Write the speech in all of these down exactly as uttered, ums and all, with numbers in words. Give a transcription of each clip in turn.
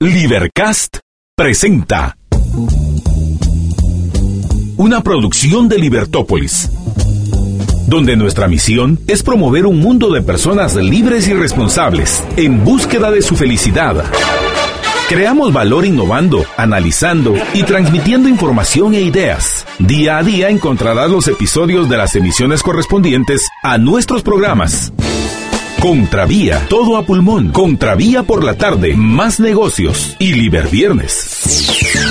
Libercast presenta una producción de Libertópolis, donde nuestra misión es promover un mundo de personas libres y responsables en búsqueda de su felicidad. Creamos valor innovando, analizando y transmitiendo información e ideas. Día a día encontrarás los episodios de las emisiones correspondientes a nuestros programas. Contravía, todo a pulmón. Contravía por la tarde, más negocios y Liberviernes.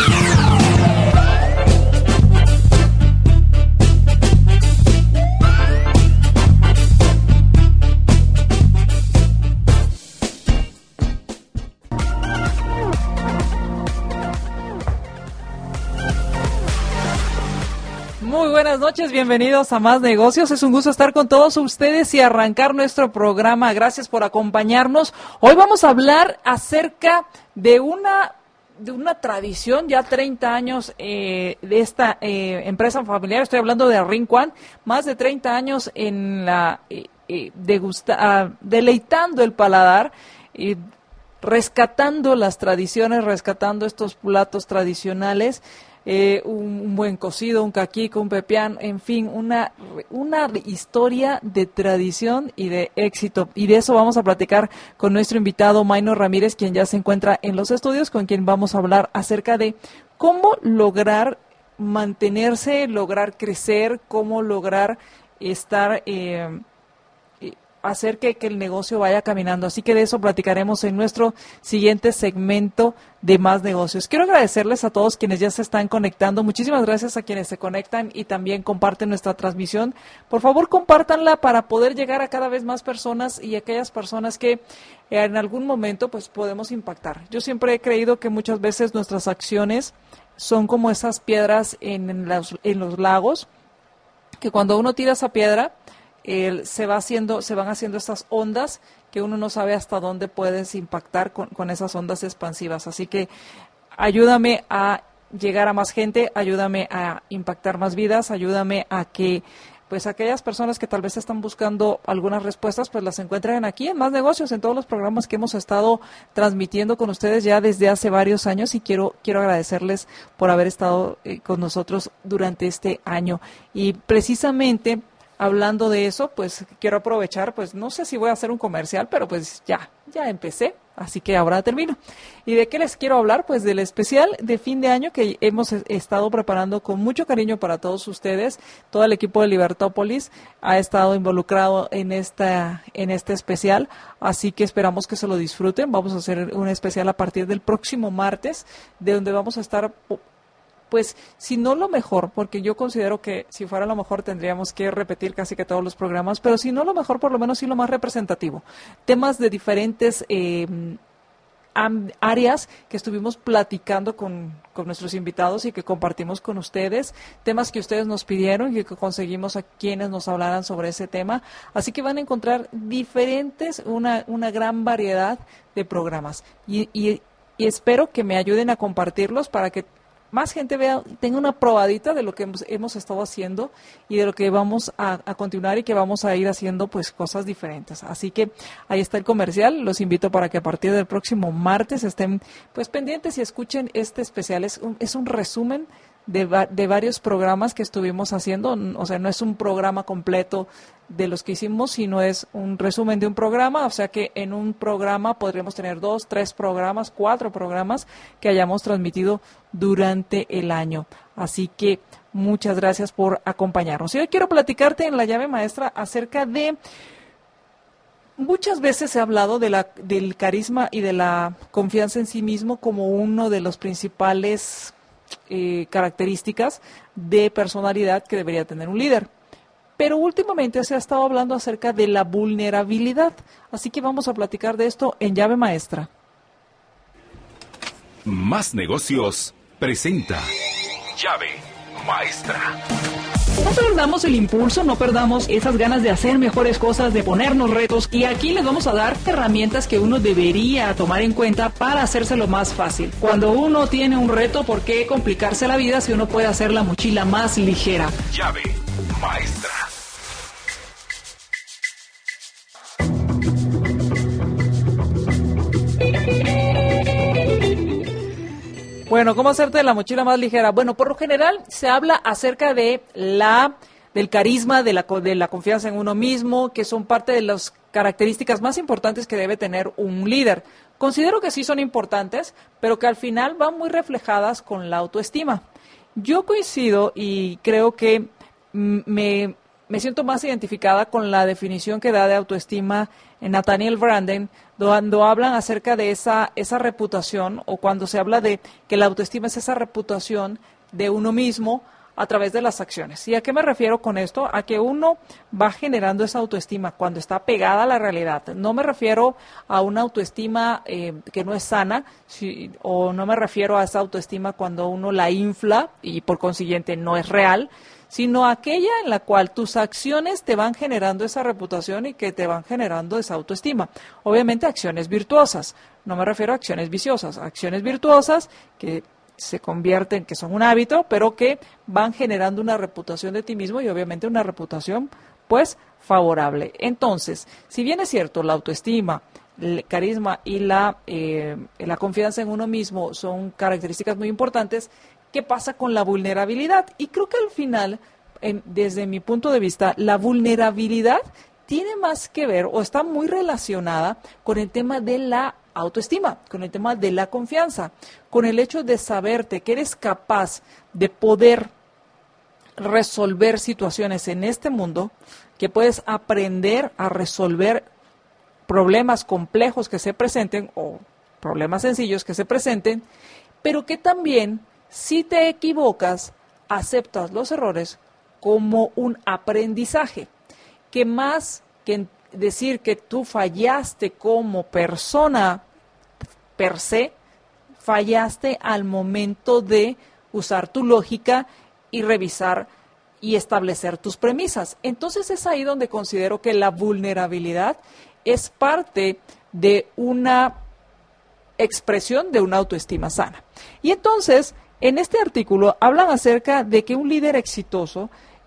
Muy buenas noches, bienvenidos a Más Negocios. Es un gusto estar con todos ustedes y arrancar nuestro programa. Gracias por acompañarnos. Hoy vamos a hablar acerca de una de una tradición, ya treinta años eh, de esta eh, empresa familiar. Estoy hablando de Rinquan, más de treinta años en la eh, eh, degusta, uh, deleitando el paladar, eh, rescatando las tradiciones, rescatando estos platos tradicionales. Eh, un, un buen cocido, un caquico, un pepián, en fin, una, una historia de tradición y de éxito. Y de eso vamos a platicar con nuestro invitado Maynor Ramírez, quien ya se encuentra en los estudios, con quien vamos a hablar acerca de cómo lograr mantenerse, lograr crecer, cómo lograr estar... Eh, hacer que, que el negocio vaya caminando. Así que de eso platicaremos en nuestro siguiente segmento de Más Negocios. Quiero agradecerles a todos quienes ya se están conectando. Muchísimas gracias a quienes se conectan y también comparten nuestra transmisión. Por favor, compártanla para poder llegar a cada vez más personas y aquellas personas que en algún momento pues podemos impactar. Yo siempre he creído que muchas veces nuestras acciones son como esas piedras en, en, los, en los lagos, que cuando uno tira esa piedra, El, se va haciendo, se van haciendo estas ondas que uno no sabe hasta dónde puedes impactar con, con esas ondas expansivas. Así que ayúdame a llegar a más gente, ayúdame a impactar más vidas, ayúdame a que pues aquellas personas que tal vez están buscando algunas respuestas, pues las encuentren aquí en Más Negocios, en todos los programas que hemos estado transmitiendo con ustedes ya desde hace varios años, y quiero quiero agradecerles por haber estado eh, con nosotros durante este año. Y precisamente hablando de eso, pues quiero aprovechar, pues no sé si voy a hacer un comercial, pero pues ya, ya empecé, así que ahora termino. ¿Y de qué les quiero hablar? Pues del especial de fin de año que hemos estado preparando con mucho cariño para todos ustedes. Todo el equipo de Libertópolis ha estado involucrado en esta, en este especial, así que esperamos que se lo disfruten. Vamos a hacer un especial a partir del próximo martes, de donde vamos a estar... pues si no lo mejor, porque yo considero que si fuera lo mejor tendríamos que repetir casi que todos los programas, pero si no lo mejor, por lo menos sí lo más representativo. Temas de diferentes eh, áreas que estuvimos platicando con, con nuestros invitados y que compartimos con ustedes, temas que ustedes nos pidieron y que conseguimos a quienes nos hablaran sobre ese tema. Así que van a encontrar diferentes, una, una gran variedad de programas. Y, y, y espero que me ayuden a compartirlos para que más gente vea, tenga una probadita de lo que hemos, hemos estado haciendo y de lo que vamos a, a continuar y que vamos a ir haciendo pues cosas diferentes. Así que ahí está el comercial. Los invito para que a partir del próximo martes estén pues pendientes y escuchen este especial. Es un, es un resumen de, de varios programas que estuvimos haciendo. O sea, no es un programa completo de los que hicimos, sino es un resumen de un programa, o sea que en un programa podríamos tener dos, tres programas, cuatro programas que hayamos transmitido durante el año. Así que muchas gracias por acompañarnos. Y hoy quiero platicarte en la llave maestra acerca de... Muchas veces se ha hablado de la, del carisma y de la confianza en sí mismo como uno de los principales eh, características de personalidad que debería tener un líder. Pero últimamente se ha estado hablando acerca de la vulnerabilidad. Así que vamos a platicar de esto en Llave Maestra. Más Negocios presenta Llave Maestra. No perdamos el impulso, no perdamos esas ganas de hacer mejores cosas, de ponernos retos. Y aquí les vamos a dar herramientas que uno debería tomar en cuenta para hacérselo más fácil. Cuando uno tiene un reto, ¿por qué complicarse la vida si uno puede hacer la mochila más ligera? Llave Maestra. Bueno, ¿cómo hacerte de la mochila más ligera? Bueno, por lo general se habla acerca de la del carisma, de la, de la confianza en uno mismo, que son parte de las características más importantes que debe tener un líder. Considero que sí son importantes, pero que al final van muy reflejadas con la autoestima. Yo coincido y creo que me, me siento más identificada con la definición que da de autoestima en Nathaniel Branden, cuando hablan acerca de esa, esa reputación, o cuando se habla de que la autoestima es esa reputación de uno mismo a través de las acciones. ¿Y a qué me refiero con esto? A que uno va generando esa autoestima cuando está pegada a la realidad. No me refiero a una autoestima eh, que no es sana, si, o no me refiero a esa autoestima cuando uno la infla y por consiguiente no es real, sino aquella en la cual tus acciones te van generando esa reputación y que te van generando esa autoestima. Obviamente acciones virtuosas, no me refiero a acciones viciosas, acciones virtuosas que se convierten, que son un hábito, pero que van generando una reputación de ti mismo y obviamente una reputación, pues, favorable. Entonces, si bien es cierto, la autoestima, el carisma y la, eh, la confianza en uno mismo son características muy importantes, ¿qué pasa con la vulnerabilidad? Y creo que al final, eh, desde mi punto de vista, la vulnerabilidad tiene más que ver o está muy relacionada con el tema de la autoestima, con el tema de la confianza, con el hecho de saberte que eres capaz de poder resolver situaciones en este mundo, que puedes aprender a resolver problemas complejos que se presenten o problemas sencillos que se presenten, pero que también, si te equivocas, aceptas los errores como un aprendizaje, que más que decir que tú fallaste como persona per se, fallaste al momento de usar tu lógica y revisar y establecer tus premisas. Entonces es ahí donde considero que la vulnerabilidad es parte de una expresión de una autoestima sana. Y entonces, en este artículo hablan acerca de que un líder exitoso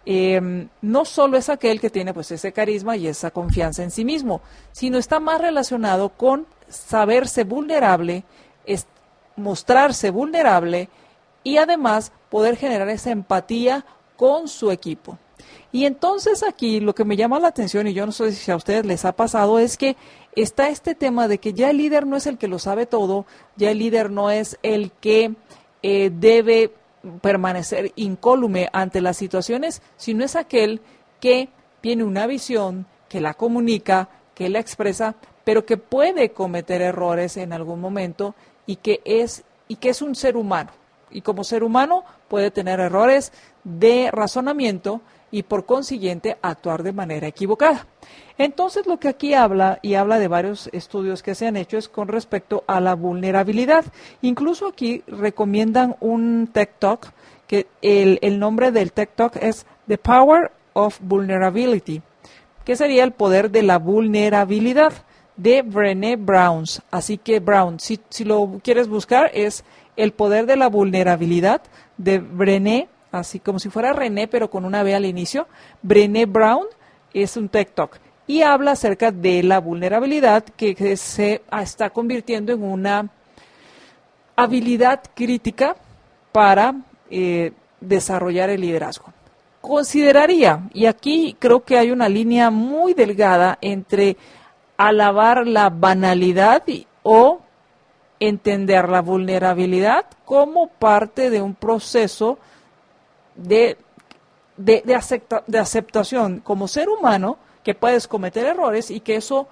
Eh, no solo es aquel que tiene pues ese carisma y esa confianza en sí mismo, sino está más relacionado con saberse vulnerable, es, mostrarse vulnerable y además poder generar esa empatía con su equipo. Y entonces aquí lo que me llama la atención, y yo no sé si a ustedes les ha pasado, es que está este tema de que ya el líder no es el que lo sabe todo, ya el líder no es el que eh, debe permanecer incólume ante las situaciones, sino es aquel que tiene una visión, que la comunica, que la expresa, pero que puede cometer errores en algún momento y que es, y que es un ser humano. Y como ser humano puede tener errores de razonamiento y por consiguiente actuar de manera equivocada. Entonces lo que aquí habla, y habla de varios estudios que se han hecho, es con respecto a la vulnerabilidad. Incluso aquí recomiendan un TED Talk, que el, el nombre del TED Talk es The Power of Vulnerability, que sería el poder de la vulnerabilidad, de Brené Brown. Así que Brown, si, si lo quieres buscar, es el poder de la vulnerabilidad de Brené, así como si fuera René, pero con una B al inicio. Brené Brown es un TED Talk y habla acerca de la vulnerabilidad que, que se está convirtiendo en una habilidad crítica para eh, desarrollar el liderazgo. Consideraría, y aquí creo que hay una línea muy delgada entre alabar la banalidad y, o entender la vulnerabilidad como parte de un proceso de, de, de, acepta, de aceptación como ser humano, que puedes cometer errores y que eso,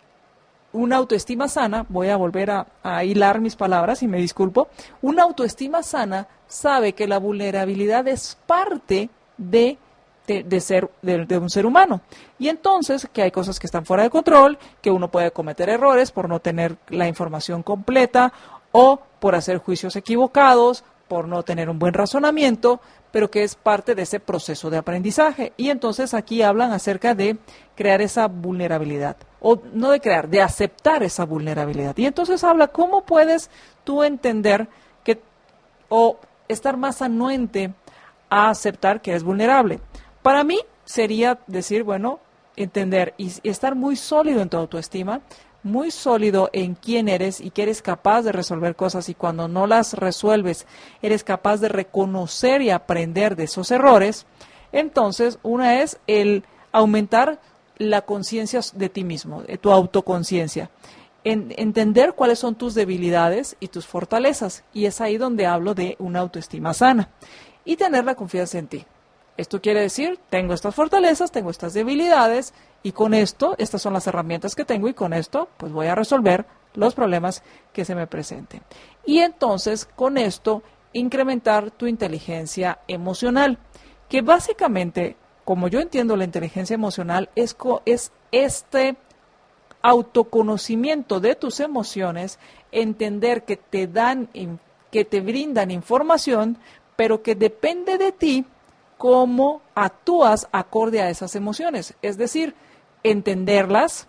una autoestima sana, voy a volver a, a hilar mis palabras y me disculpo, una autoestima sana sabe que la vulnerabilidad es parte de, de, de ser de, de un ser humano. Y entonces que hay cosas que están fuera de control, que uno puede cometer errores por no tener la información completa o por hacer juicios equivocados, por no tener un buen razonamiento, pero que es parte de ese proceso de aprendizaje. Y entonces aquí hablan acerca de crear esa vulnerabilidad, o no de crear, de aceptar esa vulnerabilidad. Y entonces habla cómo puedes tú entender que, o estar más anuente a aceptar que eres vulnerable. Para mí sería decir, bueno, entender y, y estar muy sólido en tu autoestima muy sólido en quién eres y que eres capaz de resolver cosas, y cuando no las resuelves eres capaz de reconocer y aprender de esos errores, entonces una es el aumentar la conciencia de ti mismo, de tu autoconciencia, en, entender cuáles son tus debilidades y tus fortalezas, y es ahí donde hablo de una autoestima sana, y tener la confianza en ti. Esto quiere decir, tengo estas fortalezas, tengo estas debilidades, y con esto, estas son las herramientas que tengo, y con esto, pues voy a resolver los problemas que se me presenten. Y entonces, con esto, incrementar tu inteligencia emocional, que básicamente, como yo entiendo la inteligencia emocional, es, co es este autoconocimiento de tus emociones, entender que te dan, que te brindan información, pero que depende de ti cómo actúas acorde a esas emociones. Es decir, entenderlas,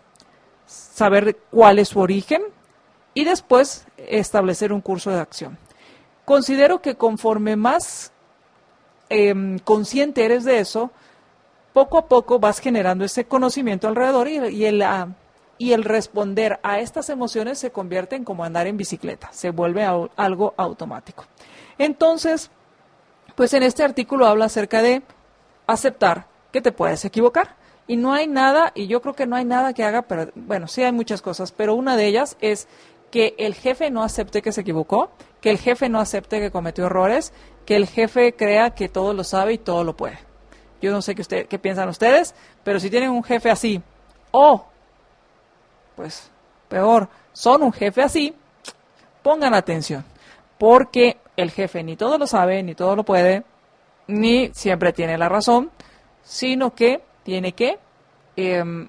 saber cuál es su origen y después establecer un curso de acción. Considero que conforme más eh, consciente eres de eso, poco a poco vas generando ese conocimiento alrededor, y, y, el, uh, y el responder a estas emociones se convierte en como andar en bicicleta, se vuelve a, algo automático. Entonces, pues en este artículo habla acerca de aceptar que te puedes equivocar, y no hay nada, y yo creo que no hay nada que haga, pero bueno, sí hay muchas cosas, pero una de ellas es que el jefe no acepte que se equivocó, que el jefe no acepte que cometió errores, que el jefe crea que todo lo sabe y todo lo puede. Yo no sé qué, usted, qué piensan ustedes, pero si tienen un jefe así, o, pues, peor, son un jefe así, pongan atención, porque el jefe ni todo lo sabe, ni todo lo puede, ni siempre tiene la razón, sino que tiene que eh,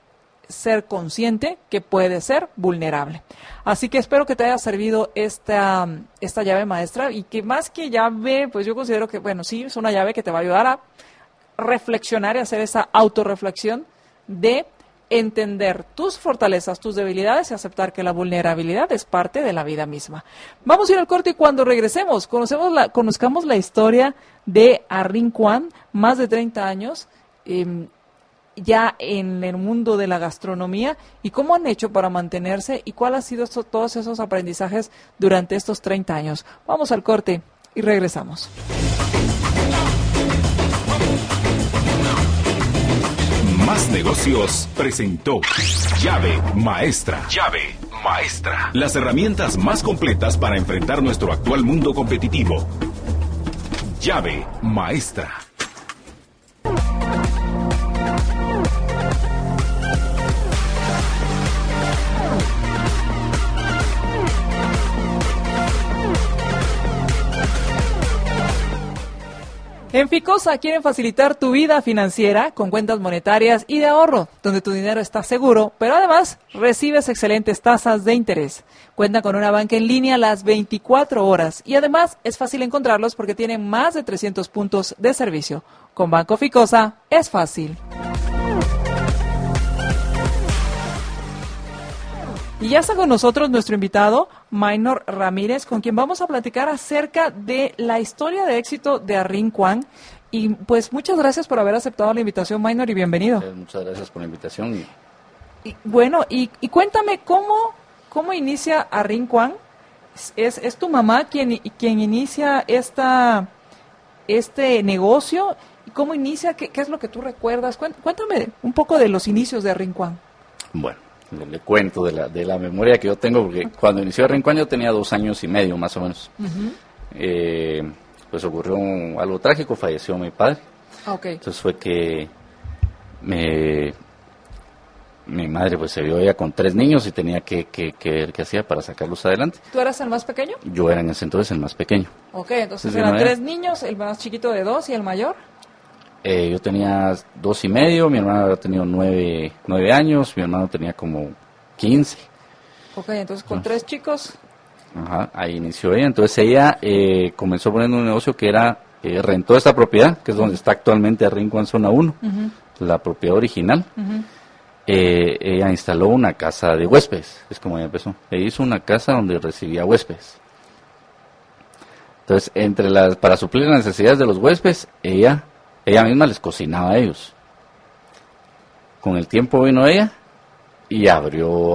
ser consciente que puede ser vulnerable. Así que espero que te haya servido esta, esta llave maestra, y que más que llave, pues yo considero que, bueno, sí, es una llave que te va a ayudar a reflexionar y hacer esa autorreflexión de entender tus fortalezas, tus debilidades, y aceptar que la vulnerabilidad es parte de la vida misma. Vamos a ir al corte, y cuando regresemos, conocemos la, conozcamos la historia de Arrin Kwan, más de treinta años, eh, ya en el mundo de la gastronomía, y cómo han hecho para mantenerse, y cuál ha sido esto, todos esos aprendizajes durante estos treinta años. Vamos al corte y regresamos. Más Negocios presentó Llave Maestra. Llave Maestra. Las herramientas más completas para enfrentar nuestro actual mundo competitivo. Llave Maestra. En Ficosa quieren facilitar tu vida financiera con cuentas monetarias y de ahorro, donde tu dinero está seguro, pero además recibes excelentes tasas de interés. Cuenta con una banca en línea las veinticuatro horas, y además es fácil encontrarlos porque tienen más de trescientos puntos de servicio. Con Banco Ficosa es fácil. Y ya está con nosotros nuestro invitado, Maynor Ramírez, con quien vamos a platicar acerca de la historia de éxito de Arrin Kwan. Y pues muchas gracias por haber aceptado la invitación, Maynor, y bienvenido. Eh, muchas gracias por la invitación. Y, bueno, y, y cuéntame, ¿cómo, cómo inicia Arrin Kwan? ¿Es, es tu mamá quien, quien inicia esta, este negocio? ¿Y cómo inicia? ¿Qué, qué es lo que tú recuerdas? Cuéntame un poco de los inicios de Arrin Kwan. Bueno. Le, le cuento de la, de la memoria que yo tengo, porque cuando inició Arrin Kwan yo tenía dos años y medio más o menos. Uh-huh. eh, pues ocurrió un, algo trágico, falleció mi padre. Okay. Entonces fue que me, mi madre pues se vio ella con tres niños y tenía que, que, que ver qué hacía para sacarlos adelante. ¿Tú eras el más pequeño? Yo era en ese entonces el más pequeño. Ok, entonces, entonces eran tres niños, el más chiquito de dos y el mayor. Eh, yo tenía dos y medio, mi hermano había tenido nueve, nueve años, mi hermano tenía como quince. Ok, entonces con entonces, tres chicos. Ajá, ahí inició ella. Entonces ella eh, comenzó poniendo un negocio que era, eh, rentó esta propiedad, que es donde está actualmente Arrin Kwan Zona uno, uh-huh. la propiedad original. Uh-huh. eh, ella instaló una casa de huéspedes, es como ella empezó. Ella hizo una casa donde recibía huéspedes. Entonces, entre las, para suplir las necesidades de los huéspedes, ella... Ella misma les cocinaba a ellos. Con el tiempo vino ella y abrió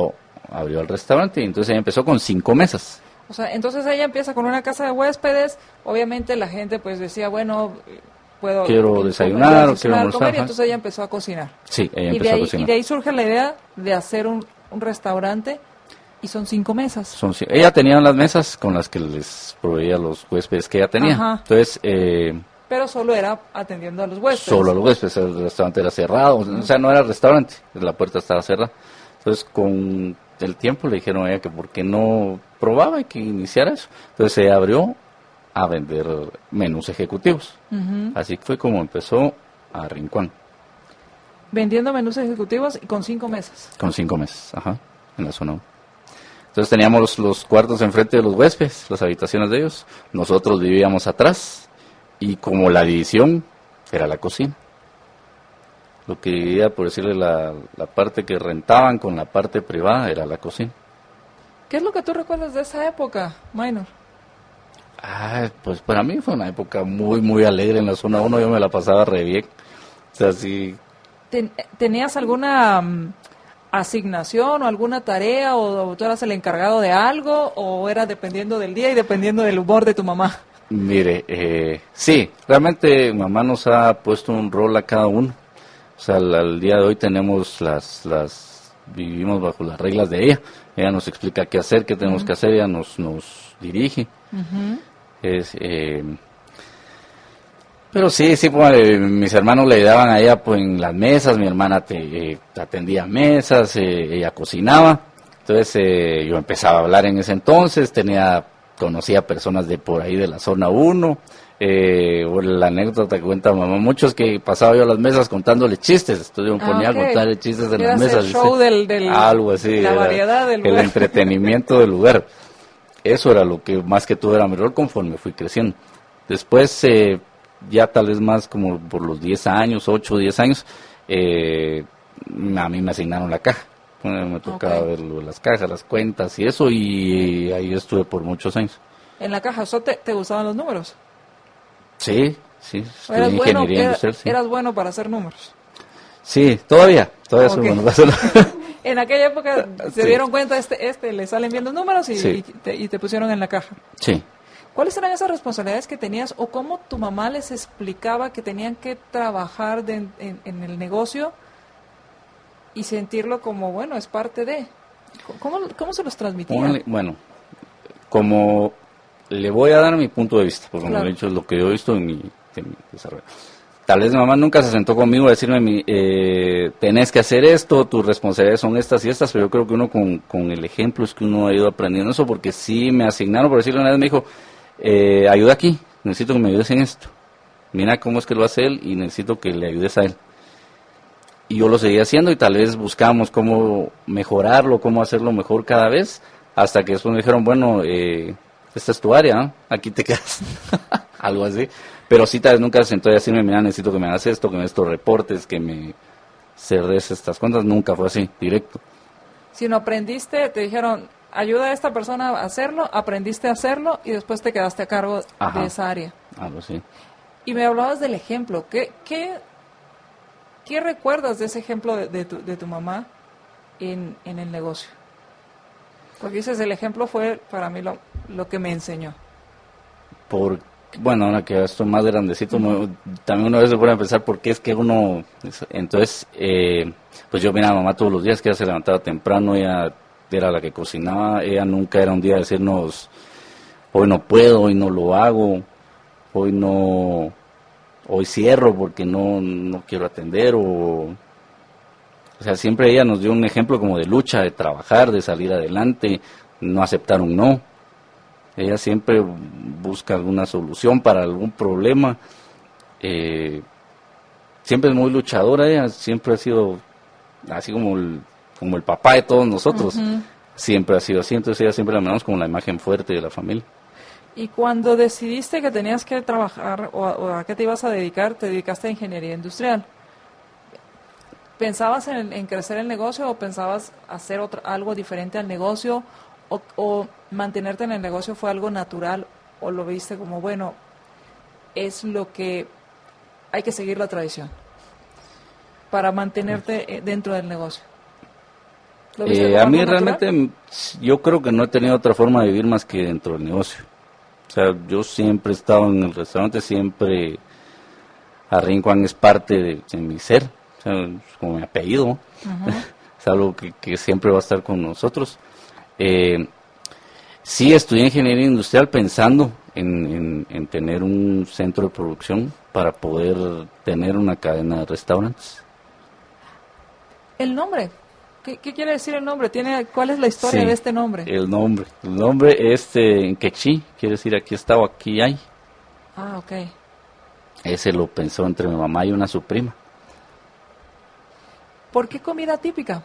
abrió el restaurante y entonces ella empezó con cinco mesas. O sea, entonces ella empieza con una casa de huéspedes, obviamente la gente pues decía, bueno, puedo... Quiero desayunar, o quiero almorzar. Comer, y entonces ella empezó a cocinar. Sí, ella y empezó de ahí, a cocinar. Y de ahí surge la idea de hacer un, un restaurante y son cinco mesas. Son, ella tenía las mesas con las que les proveía los huéspedes que ella tenía. Ajá. Entonces... Eh, pero solo era atendiendo a los huéspedes. Solo a los huéspedes, el restaurante era cerrado, o sea, no era restaurante, la puerta estaba cerrada. Entonces, con el tiempo le dijeron a ella que por qué no probaba y que iniciara eso. Entonces, ella abrió a vender menús ejecutivos. Uh-huh. Así fue como empezó a Rincón. Vendiendo menús ejecutivos y con cinco mesas. Con cinco mesas, ajá, en la zona uno. Entonces, teníamos los, los cuartos enfrente de los huéspedes, las habitaciones de ellos. Nosotros vivíamos atrás y como la división era la cocina. Lo que dividía, por decirle, la, la parte que rentaban con la parte privada era la cocina. ¿Qué es lo que tú recuerdas de esa época, Minor? Ah, pues para mí fue una época muy, muy alegre en la zona uno, yo me la pasaba re bien. O sea, sí. Ten, ¿Tenías alguna um, asignación o alguna tarea o, o tú eras el encargado de algo o era dependiendo del día y dependiendo del humor de tu mamá? Mire, eh, sí, realmente mamá nos ha puesto un rol a cada uno. O sea, al, al día de hoy tenemos las, las, vivimos bajo las reglas de ella. Ella nos explica qué hacer, qué tenemos uh-huh. que hacer, ella nos, nos dirige. Uh-huh. Es, eh, pero sí, sí, pues, eh, mis hermanos le ayudaban a ella pues, en las mesas, mi hermana te, eh, atendía mesas, eh, ella cocinaba. Entonces eh, yo empezaba a hablar en ese entonces, tenía, conocía personas de por ahí de la zona uno. Eh, la anécdota que cuenta mamá mucho es que pasaba yo a las mesas contándole chistes, entonces yo me ponía ah, okay. a contarle chistes en las mesas, el show del, del, algo así, la variedad del el lugar. entretenimiento del lugar. Eso era lo que más que todo era mi rol conforme fui creciendo. Después eh, ya tal vez más como por los diez años, ocho o diez años, eh, a mí me asignaron la caja. Bueno, me tocaba okay. ver las cajas, las cuentas y eso, y ahí estuve por muchos años. ¿En la caja ¿so te, te gustaban los números? Sí, sí, eras bueno, era, sí. ¿Eras bueno para hacer números? Sí, todavía, todavía okay. soy bueno para hacerlo. En aquella época se sí. dieron cuenta, este, este, le salen bien los números y, sí. y, te, y te pusieron en la caja. Sí. ¿Cuáles eran esas responsabilidades que tenías o cómo tu mamá les explicaba que tenían que trabajar de, en, en el negocio y sentirlo como, bueno, es parte de? ¿Cómo, cómo se los transmitía? Bueno, como le voy a dar mi punto de vista, porque claro. como he dicho, es lo que yo he visto en mi, en mi desarrollo. Tal vez mi mamá nunca se sentó conmigo a decirme, mi, eh, tenés que hacer esto, tus responsabilidades son estas y estas, pero yo creo que uno con, con el ejemplo es que uno ha ido aprendiendo eso, porque sí me asignaron, por decirlo una vez, me dijo, eh, ayuda aquí, necesito que me ayudes en esto. Mira cómo es que lo hace él y necesito que le ayudes a él. Y yo lo seguía haciendo y tal vez buscábamos cómo mejorarlo, cómo hacerlo mejor cada vez, hasta que después me dijeron, bueno, eh, esta es tu área, ¿eh? Aquí te quedas, algo así. Pero sí, tal vez nunca se sentó a decirme, mira, necesito que me hagas esto, que me des estos reportes, que me cerdes estas cuentas, nunca fue así, directo. Si no aprendiste, te dijeron, ayuda a esta persona a hacerlo, aprendiste a hacerlo y después te quedaste a cargo Ajá, de esa área. Algo así. Y me hablabas del ejemplo, ¿qué, qué, qué recuerdas de ese ejemplo de, de, tu, de tu mamá en, en el negocio? Porque dices, el ejemplo fue para mí lo, lo que me enseñó. Por, bueno, ahora que estoy más grandecito, uh-huh. también una vez se pone a pensar por qué es que uno... Entonces, eh, pues yo miraba a mamá todos los días, que ella se levantaba temprano, ella era la que cocinaba, ella nunca era un día de decirnos, hoy no puedo, hoy no lo hago, hoy no... Hoy cierro porque no, no quiero atender, o... O sea, siempre ella nos dio un ejemplo como de lucha, de trabajar, de salir adelante, no aceptar un no. Ella siempre busca alguna solución para algún problema. Eh, siempre es muy luchadora, ella siempre ha sido así como el, como el papá de todos nosotros. Uh-huh. Siempre ha sido así, entonces ella siempre la miramos como la imagen fuerte de la familia. Y cuando decidiste que tenías que trabajar o a, o a qué te ibas a dedicar, te dedicaste a ingeniería industrial. ¿Pensabas en, en crecer el negocio o pensabas hacer otro, algo diferente al negocio o, o mantenerte en el negocio fue algo natural o lo viste como, bueno, es lo que hay que seguir la tradición para mantenerte dentro del negocio? Eh, a mí realmente, natural? Yo creo que no he tenido otra forma de vivir más que dentro del negocio. O sea, yo siempre he estado en el restaurante, siempre Arrincuan es parte de, de mi ser, o sea, es como mi apellido, uh-huh. Es algo que, que siempre va a estar con nosotros. Eh, sí estudié ingeniería industrial pensando en, en, en tener un centro de producción para poder tener una cadena de restaurantes. ¿El nombre? ¿Qué, qué quiere decir el nombre? ¿Tiene, ¿Cuál es la historia sí, de este nombre? El nombre. El nombre es eh, en quechí, quiere decir aquí está o aquí hay. Ah, ok. Ese lo pensó entre mi mamá y una su prima. ¿Por qué comida típica?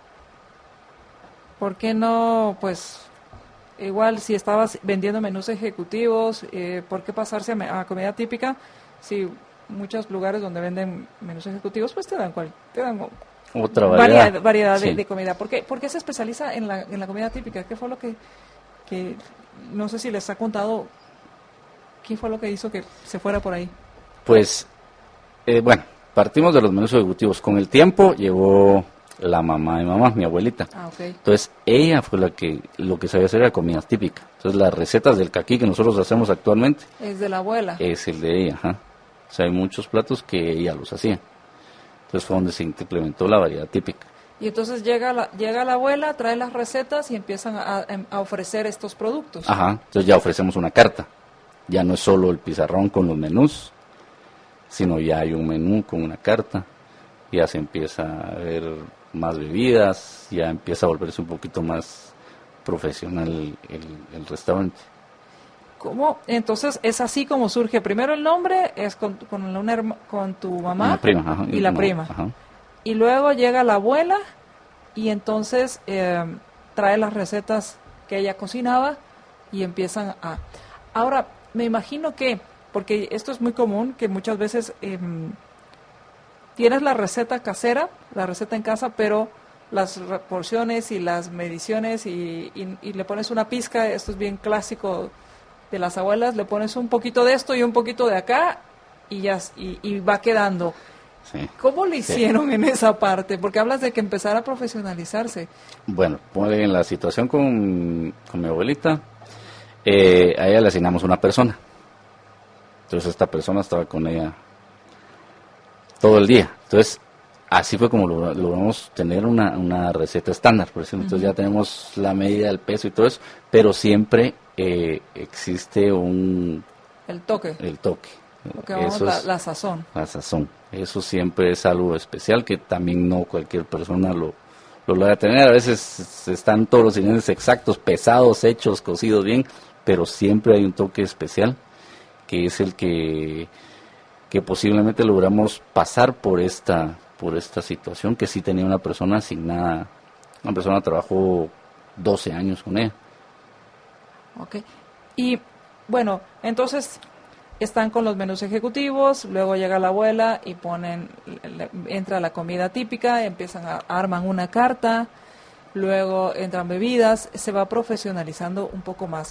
¿Por qué no, pues, igual si estabas vendiendo menús ejecutivos, eh, ¿por qué pasarse a, a comida típica? Si muchos lugares donde venden menús ejecutivos, pues te dan, cual, te dan otra variedad, variedad, variedad sí. de, de comida. ¿Por qué, ¿Por qué se especializa en la, en la comida típica? ¿Qué fue lo que, que, no sé si les ha contado, qué fue lo que hizo que se fuera por ahí? Pues, eh, bueno, partimos de los menús ejecutivos. Con el tiempo llegó la mamá de mamá, mi abuelita. Ah, okay. Entonces, ella fue la que, lo que sabía hacer era comida típica. Entonces, las recetas del caqui que nosotros hacemos actualmente. Es de la abuela. Es el de ella, ajá. O sea, hay muchos platos que ella los hacía. Entonces, fue donde se implementó la variedad típica. Y entonces llega la, llega la abuela, trae las recetas y empiezan a, a ofrecer estos productos. Ajá, entonces ya ofrecemos una carta. Ya no es solo el pizarrón con los menús, sino ya hay un menú con una carta, ya se empieza a ver más bebidas, ya empieza a volverse un poquito más profesional el, el, el restaurante. ¿Cómo? Entonces es así como surge. Primero el nombre es con, con, una, con tu mamá la prima, ajá, y la no, prima. Ajá. Y luego llega la abuela y entonces eh, trae las recetas que ella cocinaba y empiezan a... Ahora, me imagino que, porque esto es muy común, que muchas veces eh, tienes la receta casera, la receta en casa, pero las porciones y las mediciones y, y, y le pones una pizca, esto es bien clásico de las abuelas, le pones un poquito de esto y un poquito de acá y ya y, y va quedando. Sí, ¿Cómo lo hicieron sí. en esa parte? Porque hablas de que empezara a profesionalizarse. Bueno, ponle en la situación con, con mi abuelita, eh, a ella le asignamos una persona. Entonces esta persona estaba con ella todo el día. Entonces así fue como logramos tener una, una receta estándar, por ejemplo. Entonces uh-huh. ya tenemos la medida del peso y todo eso, pero siempre eh, existe un... El toque. El toque. Porque vamos, eso la, es, la sazón. La sazón. Eso siempre es algo especial que también no cualquier persona lo, lo logra tener. A veces están todos los ingredientes exactos, pesados, hechos, cocidos bien, pero siempre hay un toque especial que es el que, que posiblemente logramos pasar por esta, por esta situación, que sí tenía una persona asignada, una persona trabajó doce años con ella. Ok. Y bueno, entonces están con los menús ejecutivos, luego llega la abuela y ponen, entra la comida típica, empiezan a arman una carta, luego entran bebidas, se va profesionalizando un poco más.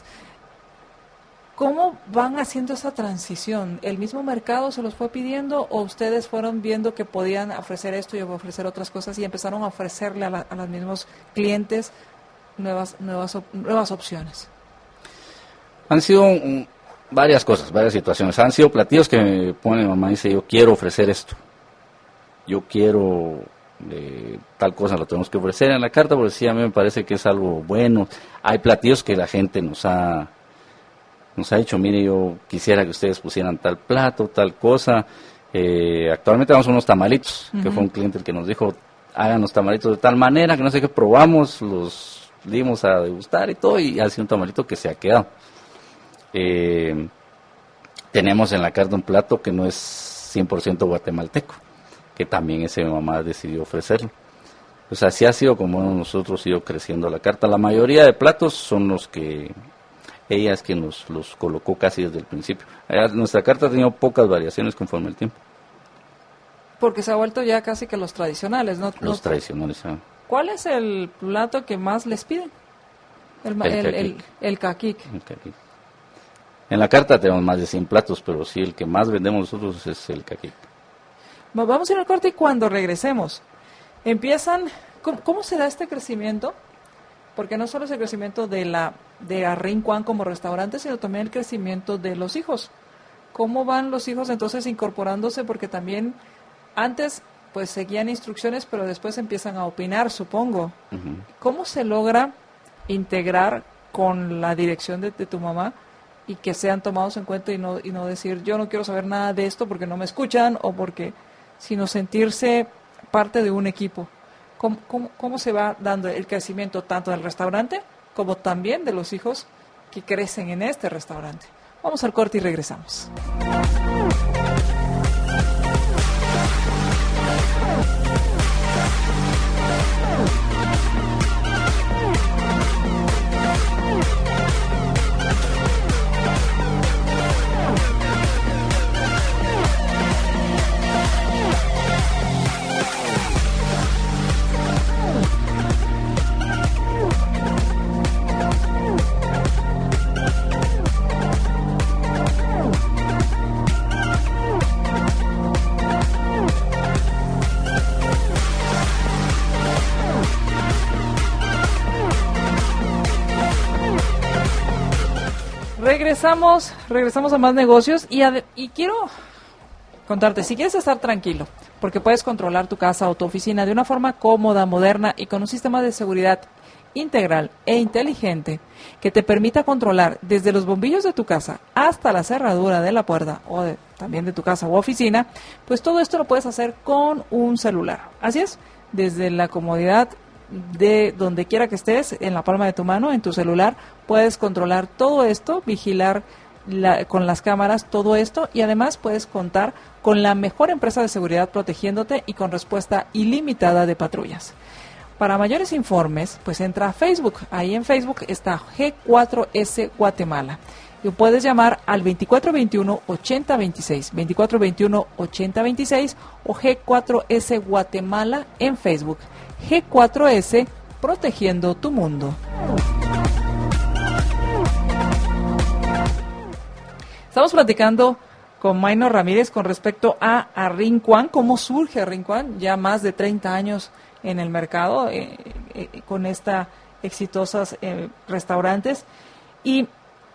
¿Cómo van haciendo esa transición? ¿El mismo mercado se los fue pidiendo o ustedes fueron viendo que podían ofrecer esto y ofrecer otras cosas y empezaron a ofrecerle a, la, a los mismos clientes nuevas, nuevas, nuevas opciones? Han sido un, varias cosas, varias situaciones. Han sido platillos que me pone mi mamá y dice, yo quiero ofrecer esto. Yo quiero eh, tal cosa, lo tenemos que ofrecer en la carta porque sí, a mí me parece que es algo bueno. Hay platillos que la gente nos ha... Nos ha dicho, mire, yo quisiera que ustedes pusieran tal plato, tal cosa. Eh, actualmente vamos a unos tamalitos, uh-huh. que fue un cliente el que nos dijo, hagan los tamalitos de tal manera, que no sé qué, probamos, los dimos a degustar y todo, y ha sido un tamalito que se ha quedado. Eh, tenemos en la carta un plato que no es cien por ciento guatemalteco, que también ese mi mamá decidió ofrecerlo. O sea, así ha sido como nosotros ido creciendo la carta. La mayoría de platos son los que... Ella es quien los, los colocó casi desde el principio. Ella, nuestra carta ha tenido pocas variaciones conforme el tiempo. Porque se ha vuelto ya casi que los tradicionales, ¿no? Los no, tradicionales. ¿eh? ¿Cuál es el plato que más les piden? El, el, el, el, el caquic. El caquic. En la carta tenemos más de cien platos, pero sí, el que más vendemos nosotros es el caquic. Vamos a ir al corte y cuando regresemos, empiezan ¿Cómo, cómo se da este crecimiento? Porque no solo es el crecimiento de la de Arrincuán como restaurante, sino también el crecimiento de los hijos. ¿Cómo van los hijos entonces incorporándose? Porque también antes pues seguían instrucciones, pero después empiezan a opinar, supongo. Uh-huh. ¿Cómo se logra integrar con la dirección de, de tu mamá y que sean tomados en cuenta y no y no decir yo no quiero saber nada de esto porque no me escuchan o porque, sino sentirse parte de un equipo? ¿Cómo, cómo, cómo se va dando el crecimiento tanto del restaurante como también de los hijos que crecen en este restaurante? Vamos al corte y regresamos. Regresamos, regresamos a más negocios y, a, y quiero contarte, si quieres estar tranquilo, porque puedes controlar tu casa o tu oficina de una forma cómoda, moderna y con un sistema de seguridad integral e inteligente que te permita controlar desde los bombillos de tu casa hasta la cerradura de la puerta o de, también de tu casa u oficina, pues todo esto lo puedes hacer con un celular. Así es, desde la comodidad de donde quiera que estés, en la palma de tu mano, en tu celular, puedes controlar todo esto, vigilar la, con las cámaras todo esto y además puedes contar con la mejor empresa de seguridad protegiéndote y con respuesta ilimitada de patrullas. Para mayores informes, pues entra a Facebook. Ahí en Facebook está G cuatro S Guatemala. Y puedes llamar al veinticuatro veintiuno ochenta veintiséis, veinticuatro veintiuno ochenta veintiséis o G cuatro S Guatemala en Facebook. G cuatro S, protegiendo tu mundo. Estamos platicando con Maynor Ramírez con respecto a Arrincuán, cómo surge Arrincuán, ya más de treinta años en el mercado, eh, eh, con estas exitosas eh, restaurantes. Y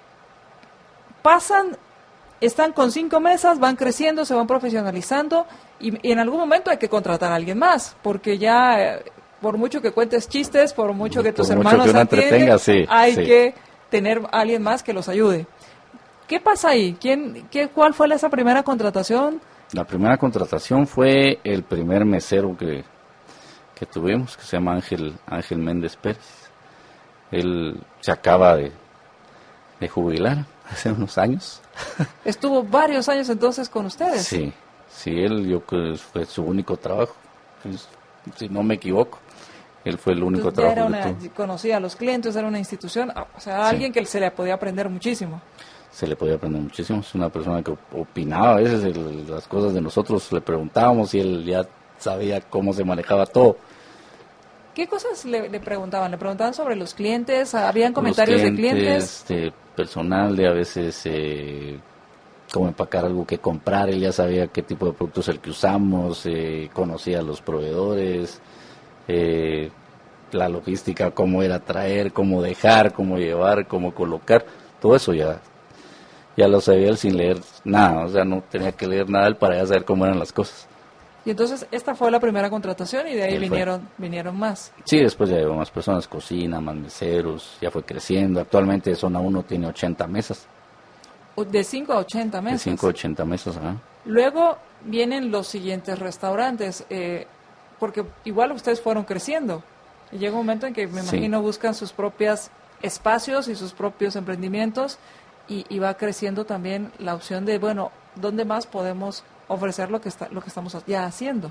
pasan, están con cinco mesas, van creciendo, se van profesionalizando y, y en algún momento hay que contratar a alguien más, porque ya eh, por mucho que cuentes chistes, por mucho que tus por hermanos mucho que atienden, sí, hay sí. que tener a alguien más que los ayude. ¿Qué pasa ahí? ¿Quién, qué, ¿Cuál fue esa primera contratación? La primera contratación fue el primer mesero que, que tuvimos, que se llama Ángel, Ángel Méndez Pérez. Él se acaba de, de jubilar hace unos años. Estuvo varios años entonces con ustedes. Sí, sí, él yo creo que fue su único trabajo, si no me equivoco. Él fue el único Entonces, trabajo era una, que tuvo. Conocía a los clientes, era una institución, o sea, Sí. alguien que se le podía aprender muchísimo. Se le podía aprender muchísimo. Es una persona que opinaba a veces el, las cosas de nosotros, le preguntábamos y él ya sabía cómo se manejaba todo. ¿Qué cosas le, le preguntaban? ¿Le preguntaban sobre los clientes? ¿Habían comentarios Los de clientes? De personal, de a veces eh, cómo empacar algo que comprar. Él ya sabía qué tipo de productos es el que usamos, eh, conocía a los proveedores, eh, la logística, cómo era traer, cómo dejar, cómo llevar, cómo colocar. Todo eso ya ya lo sabía él sin leer nada, o sea, no tenía que leer nada él para ya saber cómo eran las cosas. Y entonces esta fue la primera contratación y de ahí Él vinieron vinieron más. Sí, después ya llevó más personas, cocina, más meseros, ya fue creciendo. Actualmente Zona uno tiene ochenta mesas. De cinco a ochenta De mesas. cinco a ochenta mesas, ajá. Luego vienen los siguientes restaurantes, eh, porque igual ustedes fueron creciendo. Y llega un momento en que me Sí. imagino buscan sus propios espacios y sus propios emprendimientos y, y va creciendo también la opción de, bueno, ¿dónde más podemos ofrecer lo que está, lo que estamos ya haciendo?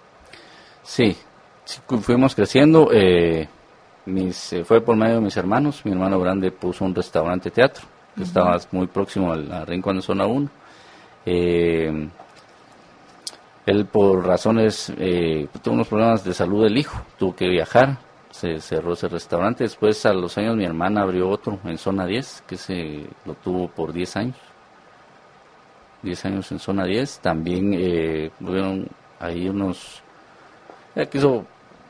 Sí, sí, fuimos creciendo. Eh, mis, eh, fue por medio de mis hermanos. Mi hermano grande puso un restaurante teatro que uh-huh. estaba muy próximo al, al Rincón de Zona uno. Eh, él por razones, eh, tuvo unos problemas de salud del hijo, tuvo que viajar, se cerró ese restaurante. Después a los años mi hermana abrió otro en Zona diez, que se lo tuvo por diez años. diez años en Zona diez. También eh, hubieron ahí unos... Ella quiso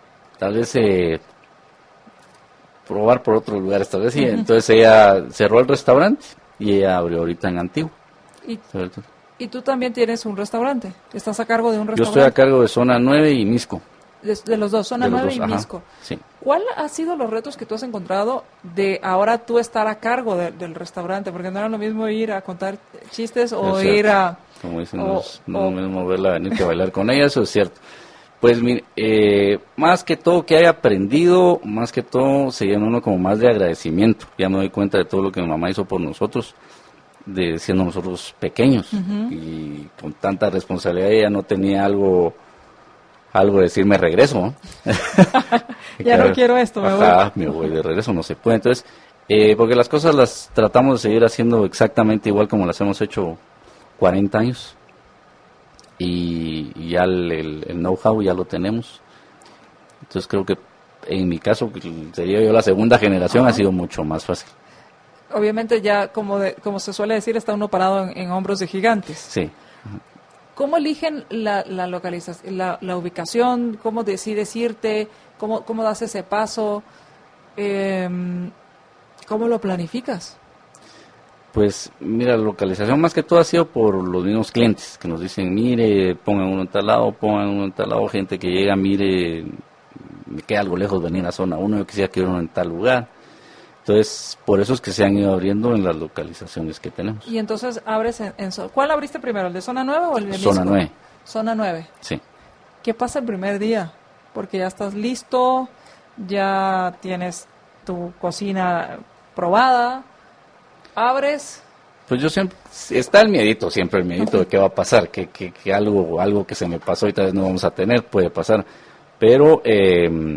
tal vez eh, probar por otros lugares, tal vez, y entonces ella cerró el restaurante y ella abrió ahorita en Antigua. ¿Y, ¿Y tú también tienes un restaurante? ¿Estás a cargo de un Yo restaurante? estoy a cargo de Zona nueve y Misco. De, de los dos, Zona De los nueve dos, y ajá, Misco. sí. ¿Cuál ha sido los retos que tú has encontrado de ahora tú estar a cargo de- del restaurante? Porque no era lo mismo ir a contar chistes o Es cierto. ir a... Como dicen, o- los- no es o- lo mismo verla venir que bailar con ella, eso es cierto. Pues mire, eh, más que todo que haya aprendido, más que todo se llena uno como más de agradecimiento. Ya me doy cuenta de todo lo que mi mamá hizo por nosotros, de siendo nosotros pequeños. Y con tanta responsabilidad ella no tenía algo, algo de decirme regreso, ¿no? Ya no quiero esto, me voy. Ajá, me voy de regreso, no se puede. Entonces, eh, porque las cosas las tratamos de seguir haciendo exactamente igual como las hemos hecho cuarenta años. Y, y ya el, el- el know-how ya lo tenemos. Entonces creo que en mi caso, que sería yo la segunda generación, Ajá. ha sido mucho más fácil. Obviamente ya, como, de- como se suele decir, está uno parado en, en hombros de gigantes. Sí. ¿Cómo eligen la, la localización, la, la ubicación? ¿Cómo decides irte? ¿Cómo, cómo das ese paso? Em, ¿Cómo lo planificas? Pues mira, la localización más que todo ha sido por los mismos clientes que nos dicen, mire, pongan uno en tal lado, pongan uno en tal lado, gente que llega, mire, me queda algo lejos venir a zona uno, yo quisiera que uno en tal lugar. Entonces, por eso es que se han ido abriendo en las localizaciones que tenemos. Y entonces abres en, en zo- ¿cuál abriste primero, el de zona nueve o el de Zona Misco? nueve. Zona nueve. Sí. ¿Qué pasa el primer día? Porque ya estás listo, ya tienes tu cocina probada, abres. Pues yo siempre, está el miedito, siempre el miedito de qué va a pasar, que, que, que algo algo que se me pasó y tal vez no vamos a tener, puede pasar. Pero, eh,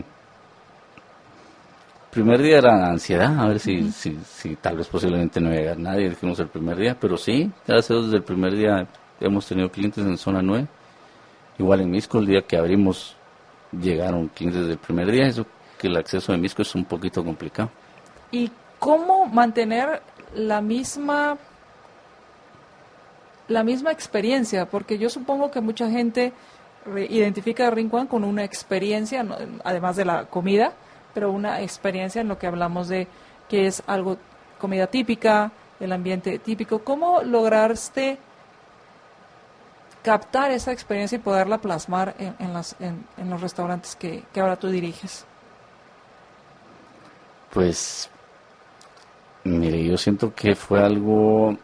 primer día era ansiedad, a ver si, uh-huh. si, si tal vez posiblemente no iba a llegar nadie, dijimos el primer día, pero sí, gracias a Dios, desde el primer día hemos tenido clientes en zona nueve, igual en Misco, el día que abrimos llegaron clientes desde el primer día, eso que el acceso de Misco es un poquito complicado. ¿Y cómo mantener la misma la misma experiencia? Porque yo supongo que mucha gente identifica a Rincón con una experiencia, ¿no?, además de la comida, pero una experiencia en lo que hablamos de que es algo, comida típica, el ambiente típico. ¿Cómo lograste captar esa experiencia y poderla plasmar en, en, las, en, en los restaurantes que, que ahora tú diriges? Pues, mire, yo siento que fue algo,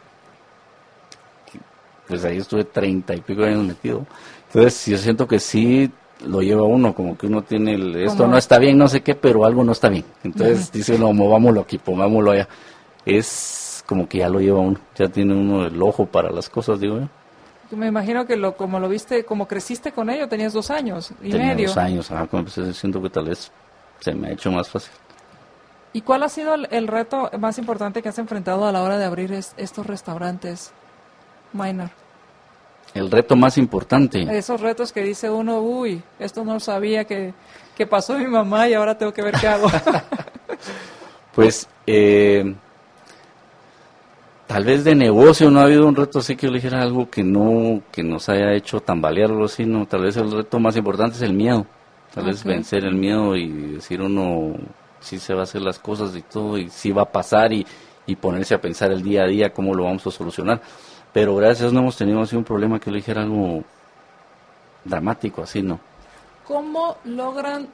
pues ahí estuve treinta y pico años metido, entonces yo siento que sí lo lleva uno, como que uno tiene el, esto ¿Cómo? No está bien, no sé qué, pero algo no está bien, entonces uh-huh. dice uno, movámoslo aquí, pongámoslo allá, es como que ya lo lleva uno, ya tiene uno el ojo para las cosas, digo yo. Yo me imagino que lo como lo viste, como creciste con ello, tenías dos años y Tenía medio. dos años, ajá, como empecé, siento que tal vez se me ha hecho más fácil. ¿Y cuál ha sido el, el reto más importante que has enfrentado a la hora de abrir es, estos restaurantes, Maynard? El reto más importante. Esos retos que dice uno, uy, esto no sabía que, que pasó mi mamá y ahora tengo que ver qué hago. Pues, eh, tal vez de negocio no ha habido un reto así que yo le dijera algo que no, que nos haya hecho tambalear o así, no, tal vez el reto más importante es el miedo. Tal okay. vez vencer el miedo y decir uno, sí se va a hacer las cosas y todo, y sí va a pasar, y, y ponerse a pensar el día a día cómo lo vamos a solucionar. Pero gracias a Dios no hemos tenido así un problema que le dijera algo dramático, así, ¿no? ¿Cómo logran,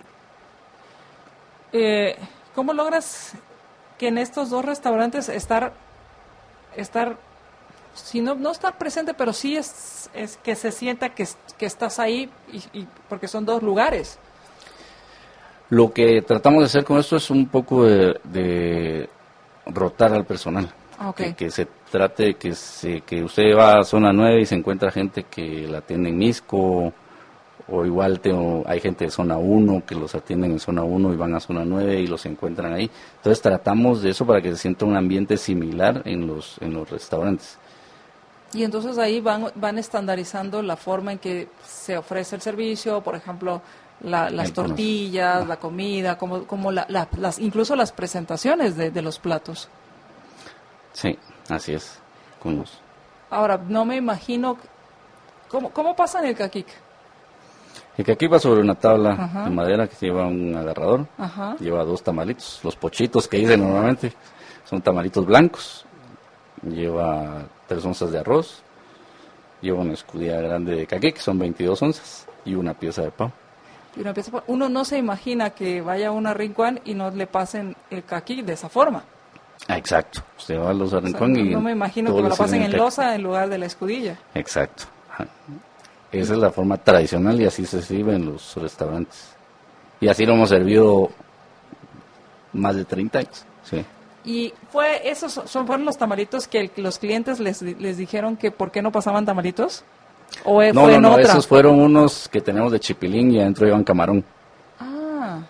eh, cómo logras que en estos dos restaurantes estar, estar, si no, no estar presente, pero sí es, es que se sienta que, que estás ahí, y, y porque son dos lugares? Lo que tratamos de hacer con esto es un poco de, de rotar al personal. Okay. Que, que se trate de que, se, que usted va a zona nueve y se encuentra gente que la atiende en Misco, o igual tengo, hay gente de zona uno que los atienden en zona uno y van a zona nueve y los encuentran ahí. Entonces tratamos de eso para que se sienta un ambiente similar en los, en los restaurantes. Y entonces ahí van, van estandarizando la forma en que se ofrece el servicio, por ejemplo, la, las el tortillas, conoce. la comida, como, como la, la, las, incluso las presentaciones de, de los platos. Sí, así es, con los... Ahora, no me imagino, ¿cómo, cómo pasa en el caquic? El caqui va sobre una tabla Ajá. de madera que lleva un agarrador, Ajá. lleva dos tamalitos, los pochitos que dicen normalmente, son tamalitos blancos, lleva tres onzas de arroz, lleva una escudilla grande de caqui, que son veintidós onzas, y una pieza de pan. Y uno, empieza por- uno no se imagina que vaya a una Rincón y no le pasen el caqui de esa forma. Ah, exacto, usted va a los O sea, Rincón no, y... no me imagino todo que me le la pasen sirven en caqui. losa en lugar de la escudilla. Exacto. Ajá. Esa es la forma tradicional y así se sirve en los restaurantes. Y así lo hemos servido más de treinta años. Sí. Y fue esos son fueron los tamalitos que el- los clientes les, les dijeron que por qué no pasaban tamalitos. ¿O eh, No, fue no, en no, otra? esos fueron unos que tenemos de chipilín y adentro llevan camarón. Ah.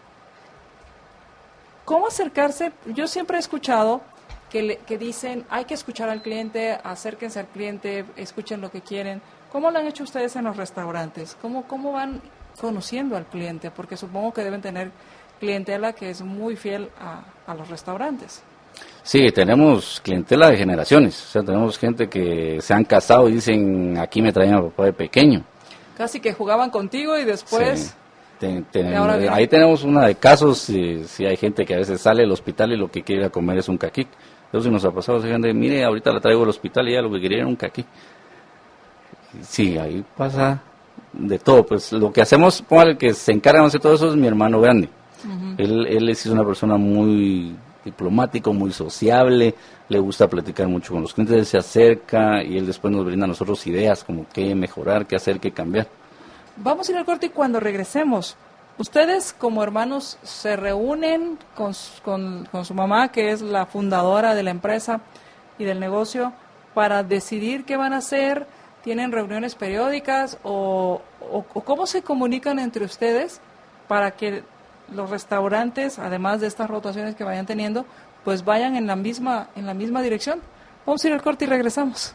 ¿Cómo acercarse? Yo siempre he escuchado que, le- que dicen, hay que escuchar al cliente, acérquense al cliente, escuchen lo que quieren. ¿Cómo lo han hecho ustedes en los restaurantes? ¿Cómo, cómo van conociendo al cliente? Porque supongo que deben tener clientela que es muy fiel a, a los restaurantes. Sí, tenemos clientela de generaciones. O sea, tenemos gente que se han casado y dicen, aquí me traían a papá de pequeño. Casi que jugaban contigo y después... Sí. Ten- ten- Y ahora viene- ahí tenemos una de casos, si, si hay gente que a veces sale del hospital y lo que quiere ir a comer es un caquic. Eso sí nos ha pasado, se gente, mire, ahorita la traigo al hospital y ya lo que quería era un caquic. Sí, ahí pasa de todo. Pues lo que hacemos, póngale que se encarga de hacer todo eso es mi hermano grande. Él, él es una persona muy diplomático, muy sociable, le gusta platicar mucho con los clientes, él se acerca y él después nos brinda a nosotros ideas como qué mejorar, qué hacer, qué cambiar. Vamos a ir al corte y cuando regresemos, ustedes como hermanos se reúnen con, s- con, con su mamá, que es la fundadora de la empresa y del negocio, para decidir qué van a hacer, tienen reuniones periódicas o, o, o cómo se comunican entre ustedes para que los restaurantes, además de estas rotaciones que vayan teniendo, pues vayan en la misma, en la misma dirección. Vamos a ir al corte y regresamos.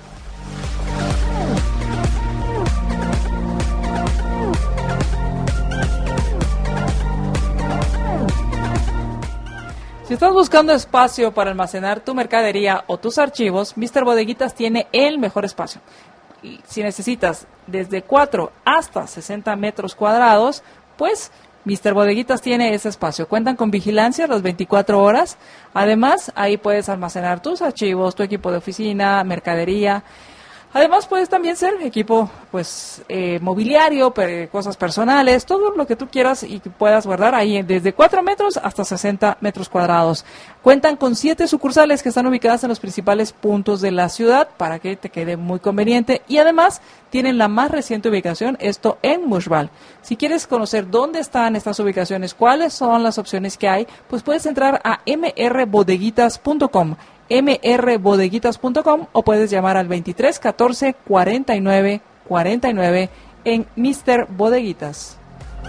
Si estás buscando espacio para almacenar tu mercadería o tus archivos, míster Bodeguitas tiene el mejor espacio. Y si necesitas desde cuatro hasta sesenta metros cuadrados, pues míster Bodeguitas tiene ese espacio. Cuentan con vigilancia las veinticuatro horas. Además, ahí puedes almacenar tus archivos, tu equipo de oficina, mercadería. Además, puedes también ser equipo, pues, eh, mobiliario, per- cosas personales, todo lo que tú quieras y que puedas guardar ahí desde cuatro metros hasta sesenta metros cuadrados. Cuentan con siete sucursales que están ubicadas en los principales puntos de la ciudad para que te quede muy conveniente y además tienen la más reciente ubicación, esto en Mushbal. Si quieres conocer dónde están estas ubicaciones, cuáles son las opciones que hay, pues puedes entrar a m r bodeguitas punto com. m r bodeguitas punto com o puedes llamar al veintitrés catorce cuarenta y nueve cuarenta y nueve en míster Bodeguitas.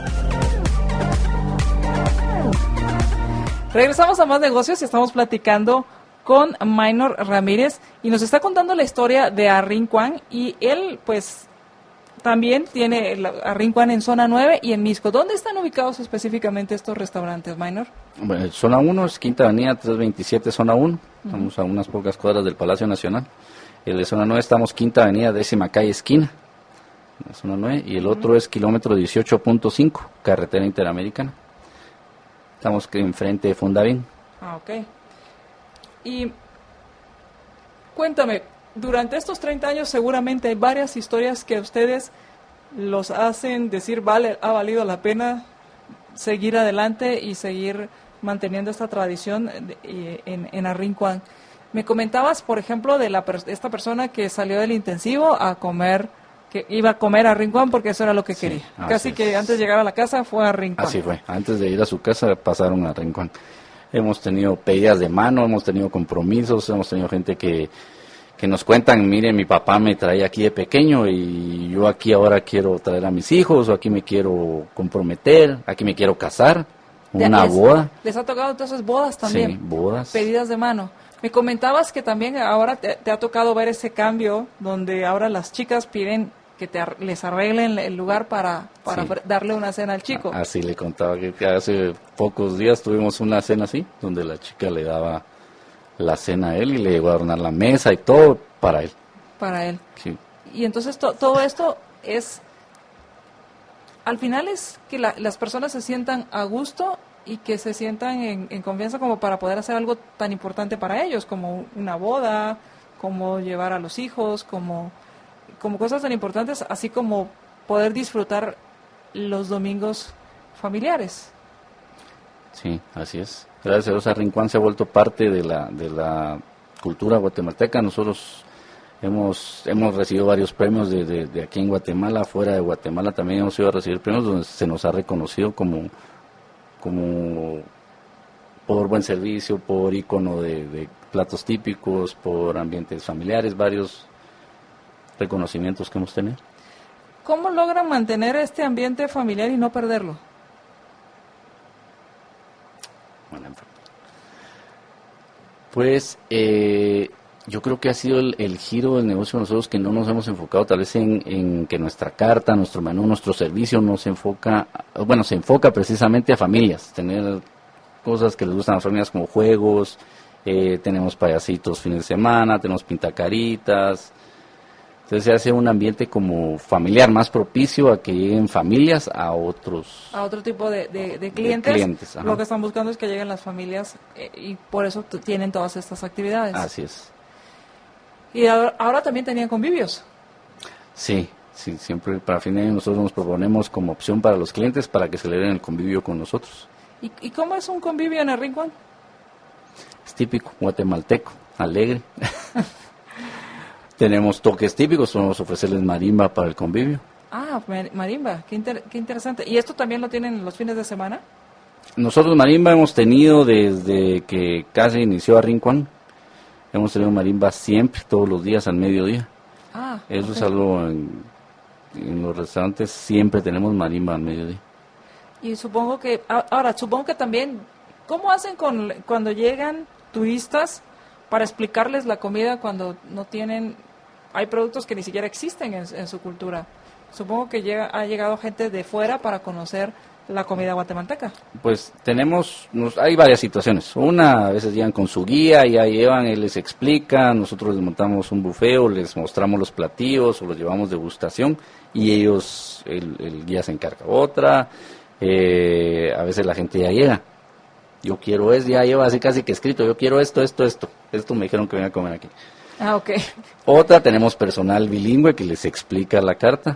Regresamos a Más Negocios y estamos platicando con Minor Ramírez y nos está contando la historia de Arrin Kwan y él pues también tiene el Arrin Kwan en zona nueve y en Misco. ¿Dónde están ubicados específicamente estos restaurantes, Minor? Bueno, zona uno es Quinta Avenida trescientos veintisiete, zona uno. Estamos a unas pocas cuadras del Palacio Nacional. El de zona nueve estamos Quinta Avenida, décima calle, esquina. La zona nueve. Y el otro es kilómetro dieciocho punto cinco, carretera interamericana. Estamos que enfrente de Fundavin. Ah, ok. Y cuéntame, durante estos treinta años seguramente hay varias historias que a ustedes los hacen decir, vale, ha valido la pena seguir adelante y seguir manteniendo esta tradición de- eh, en, en Arrin Kwan. Me comentabas, por ejemplo, de la per- esta persona que salió del intensivo a comer, que iba a comer a Arrin Kwan porque eso era lo que Sí, quería. así Casi es. que antes de llegar a la casa fue a Arrin Kwan. Así fue. Antes de ir a su casa pasaron a Rincón. Hemos tenido pedidas de mano, hemos tenido compromisos, hemos tenido gente que, que nos cuentan, mire, mi papá me traía aquí de pequeño y yo aquí ahora quiero traer a mis hijos, o aquí me quiero comprometer, aquí me quiero casar, Ya una les- boda. Les ha tocado entonces bodas también. Sí, bodas. Pedidas de mano. Me comentabas que también ahora te, te ha tocado ver ese cambio donde ahora las chicas piden que te ar- les arreglen el lugar para, para Sí. ofre- darle una cena al chico. Así le contaba que que hace pocos días tuvimos una cena así, donde la chica le daba la cena a él y le llegó a adornar la mesa y todo para él. Para él. Sí. Y entonces to- todo esto es al final es que la, las personas se sientan a gusto y que se sientan en, en confianza como para poder hacer algo tan importante para ellos, como una boda, como llevar a los hijos, como, como cosas tan importantes, así como poder disfrutar los domingos familiares. Sí, así es. Gracias a Dios, Arrincuán se ha vuelto parte de la, de la cultura guatemalteca. Nosotros hemos hemos recibido varios premios de, de, de aquí en Guatemala, fuera de Guatemala también hemos ido a recibir premios donde se nos ha reconocido como, como por buen servicio, por ícono de, de platos típicos, por ambientes familiares, varios reconocimientos que hemos tenido. ¿Cómo logran mantener este ambiente familiar y no perderlo? Bueno, pues eh, yo creo que ha sido el, el giro del negocio de nosotros, que no nos hemos enfocado tal vez en, en que nuestra carta, nuestro menú, nuestro servicio no se enfoca, bueno, se enfoca precisamente a familias, tener cosas que les gustan a las familias como juegos, eh, tenemos payasitos fines de semana, tenemos pintacaritas. Entonces se hace un ambiente como familiar, más propicio a que lleguen familias a otros... A otro tipo de, de, de clientes. De clientes, lo que están buscando es que lleguen las familias eh, y por eso t- tienen todas estas actividades. Así es. Y ahora, ahora también tenían convivios. Sí, sí, siempre para fin de año nosotros nos proponemos como opción para los clientes para que celebren el convivio con nosotros. ¿Y, y cómo es un convivio en el Rincón? Es típico, guatemalteco, alegre. Tenemos toques típicos, vamos a ofrecerles marimba para el convivio. Ah, marimba, qué, inter, qué interesante. ¿Y esto también lo tienen los fines de semana? Nosotros marimba hemos tenido desde que casi inició Arrincuán. Hemos tenido marimba siempre, todos los días al mediodía. Ah, Eso okay. es algo, en, en los restaurantes siempre tenemos marimba al mediodía. Y supongo que, ahora, supongo que también, ¿cómo hacen con cuando llegan turistas para explicarles la comida cuando no tienen... Hay productos que ni siquiera existen en, en su cultura. Supongo que llega, ha llegado gente de fuera para conocer la comida guatemalteca. Pues tenemos, nos, hay varias situaciones. Una, a veces llegan con su guía, ya llevan, él les explica, nosotros les montamos un bufeo, les mostramos los platillos o los llevamos degustación y ellos, el, el guía se encarga. Otra, eh, a veces la gente ya llega. Yo quiero esto, ya lleva así casi que escrito, yo quiero esto, esto, esto. Esto me dijeron que venga a comer aquí. Ah, ok. Otra, tenemos personal bilingüe que les explica la carta.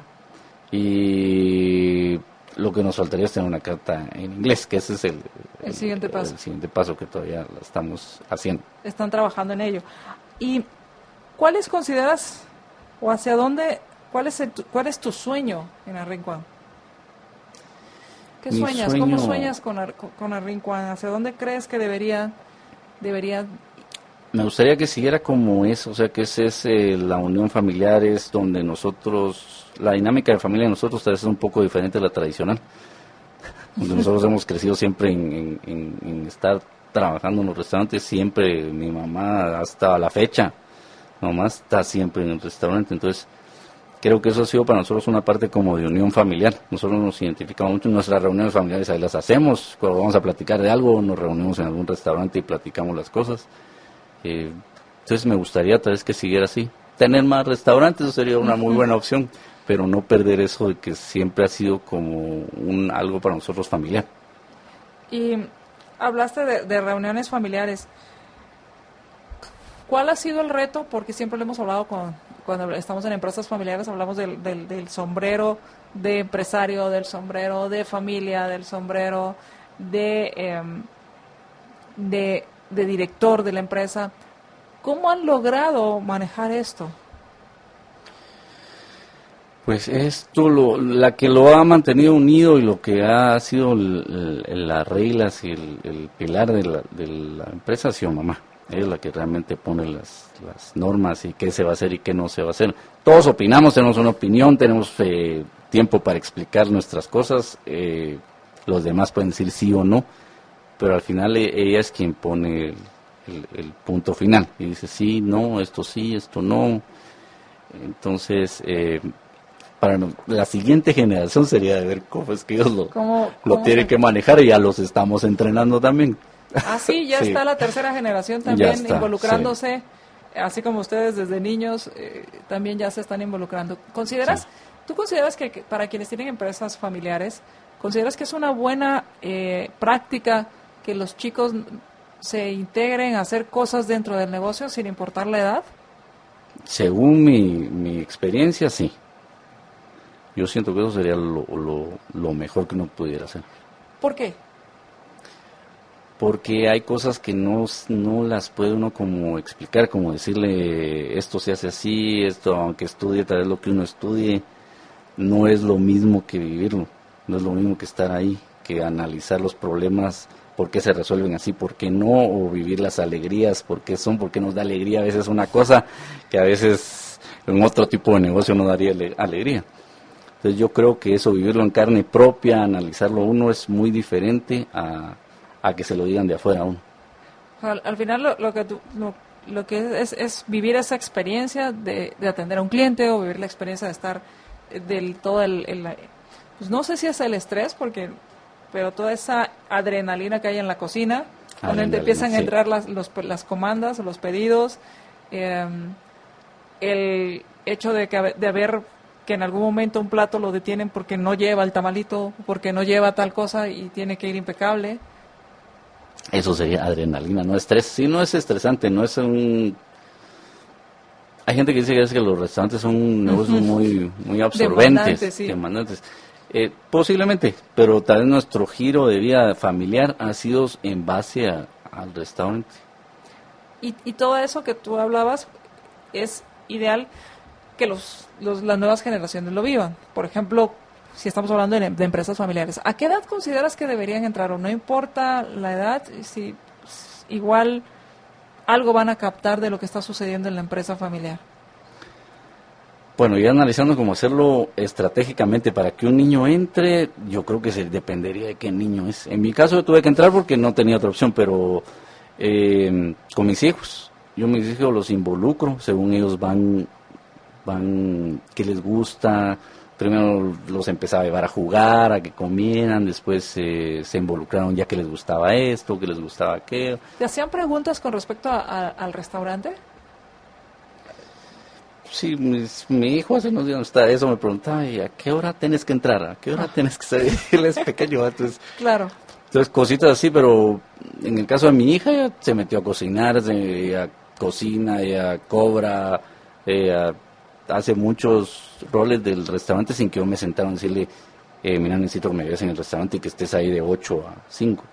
Y lo que nos faltaría es tener una carta en inglés, que ese es el, el, el siguiente paso. El siguiente paso que todavía la estamos haciendo. Están trabajando en ello. ¿Y cuáles consideras, o hacia dónde, cuál es, el, cuál es tu sueño en Arrincuán? ¿Qué Mi sueñas? sueño... ¿Cómo sueñas con, Ar, con Arrincuán? ¿Hacia dónde crees que debería, debería? Me gustaría que siguiera como eso, o sea, que esa es eh, la unión familiar, es donde nosotros, la dinámica de familia de nosotros tal vez es un poco diferente a la tradicional, donde nosotros hemos crecido siempre en, en, en estar trabajando en los restaurantes, siempre mi mamá hasta la fecha, mamá está siempre en el restaurante, entonces creo que eso ha sido para nosotros una parte como de unión familiar. Nosotros nos identificamos mucho en nuestras reuniones familiares, ahí las hacemos, cuando vamos a platicar de algo, nos reunimos en algún restaurante y platicamos las cosas. Eh, entonces me gustaría tal vez que siguiera así. Tener más restaurantes, eso sería una muy buena opción, pero no perder eso de que siempre ha sido como un algo para nosotros familiar. Y hablaste de, de reuniones familiares. ¿Cuál ha sido el reto? Porque siempre lo hemos hablado con, cuando estamos en empresas familiares, hablamos del, del, del sombrero de empresario, del sombrero de familia, del sombrero de, eh, de, de director de la empresa. ¿Cómo han logrado manejar esto? Pues esto, lo, la que lo ha mantenido unido y lo que ha sido el, el, las reglas y el, el pilar de la, de la empresa ha sido mamá. Ella es la que realmente pone las, las normas y qué se va a hacer y qué no se va a hacer. Todos opinamos, tenemos una opinión, tenemos eh, tiempo para explicar nuestras cosas. Eh, los demás pueden decir sí o no, pero al final eh, ella es quien pone el, el, el punto final. Y dice sí, no, esto sí, esto no. Entonces, eh, para la siguiente generación sería de ver cómo es que ellos lo, ¿Cómo, lo cómo tienen se... que manejar y ya los estamos entrenando también. Ah, sí, ya Sí. está la tercera generación también está, involucrándose sí. así como ustedes desde niños eh, también ya se están involucrando. ¿Consideras, sí. tú consideras que, que para quienes tienen empresas familiares, consideras que es una buena eh, práctica que los chicos se integren a hacer cosas dentro del negocio sin importar la edad? Según mi, mi experiencia, sí. Yo siento que eso sería lo, lo, lo mejor que uno pudiera hacer. ¿Por qué? Porque hay cosas que no, no las puede uno como explicar, como decirle esto se hace así, esto aunque estudie, tal vez lo que uno estudie, no es lo mismo que vivirlo, no es lo mismo que estar ahí, que analizar los problemas, por qué se resuelven así, por qué no, o vivir las alegrías, por qué son, por qué nos da alegría a veces una cosa que a veces en otro tipo de negocio no daría alegría. Entonces yo creo que eso, vivirlo en carne propia, analizarlo uno, es muy diferente a, a que se lo digan de afuera a uno. Al, al final lo, lo que tú, lo, lo que es, es vivir esa experiencia de, de atender a un cliente, o vivir la experiencia de estar del todo el, el pues no sé si es el estrés, porque pero toda esa adrenalina que hay en la cocina, cuando te empiezan sí. a entrar las, los, las comandas o los pedidos, eh, el hecho de que de haber que en algún momento un plato lo detienen porque no lleva el tamalito, porque no lleva tal cosa y tiene que ir impecable. Eso sería adrenalina, no estrés. Sí, no es estresante, no es un... Hay gente que dice que, es que los restaurantes son negocios uh-huh. muy, muy absorbentes, demandantes. Sí. demandantes. Eh, posiblemente, pero tal vez nuestro giro de vida familiar ha sido en base a, al restaurante. Y, y todo eso que tú hablabas es ideal que los, los las nuevas generaciones lo vivan. Por ejemplo, si estamos hablando de, de empresas familiares, ¿a qué edad consideras que deberían entrar? O no importa la edad, si pues, igual algo van a captar de lo que está sucediendo en la empresa familiar. Bueno, ya analizando cómo hacerlo estratégicamente para que un niño entre, yo creo que se dependería de qué niño es. En mi caso yo tuve que entrar porque no tenía otra opción, pero eh, con mis hijos, yo mis hijos los involucro, según ellos van, van, qué les gusta. Primero los empezaba a llevar a jugar, a que comieran, después eh, se involucraron ya que les gustaba esto, que les gustaba aquello. ¿Te hacían preguntas con respecto a, a, al restaurante? Sí, mi, mi hijo hace unos días está eso, me preguntaba, ¿y a qué hora tienes que entrar? ¿A qué hora tienes que salir? Él es pequeño, entonces... Claro. Entonces, cositas así, pero en el caso de mi hija, ella se metió a cocinar, se, ella cocina, ella cobra, ella hace muchos roles del restaurante sin que yo me sentara a decirle, eh, mira, necesito que me veas en el restaurante y que estés ahí de ocho a cinco.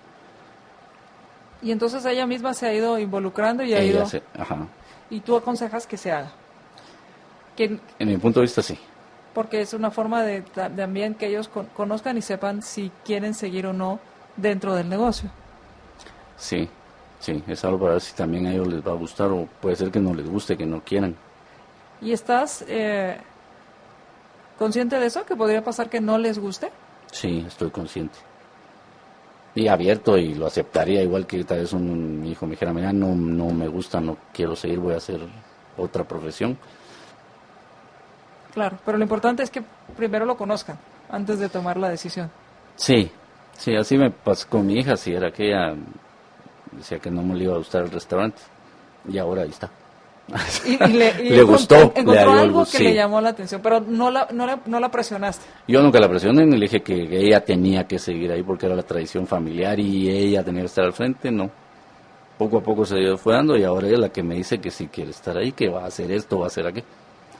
Y entonces ella misma se ha ido involucrando y ha ella ido... Se, ajá. ¿Y tú aconsejas que se haga? Que, en mi punto de vista, sí. Porque es una forma de también que ellos con, conozcan y sepan si quieren seguir o no dentro del negocio. Sí, sí, es algo para ver si también a ellos les va a gustar, o puede ser que no les guste, que no quieran. ¿Y estás eh, consciente de eso? ¿Que podría pasar que no les guste? Sí, estoy consciente. Y abierto, y lo aceptaría, igual que tal vez un, mi hijo me dijera, mira, no, no me gusta, no quiero seguir, voy a hacer otra profesión. Claro, pero lo importante es que primero lo conozcan antes de tomar la decisión. Sí, sí, así me pasó con mi hija, si era que ella decía que no me le iba a gustar el restaurante, y ahora ahí está. Y, y le, y le gustó, encontró le algo que sí. le llamó la atención, pero no la, no, la, no la presionaste. Yo nunca la presioné, ni le dije que ella tenía que seguir ahí porque era la tradición familiar y ella tenía que estar al frente, no. Poco a poco se fue dando y ahora ella es la que me dice que si quiere estar ahí, que va a hacer esto, va a hacer aquello.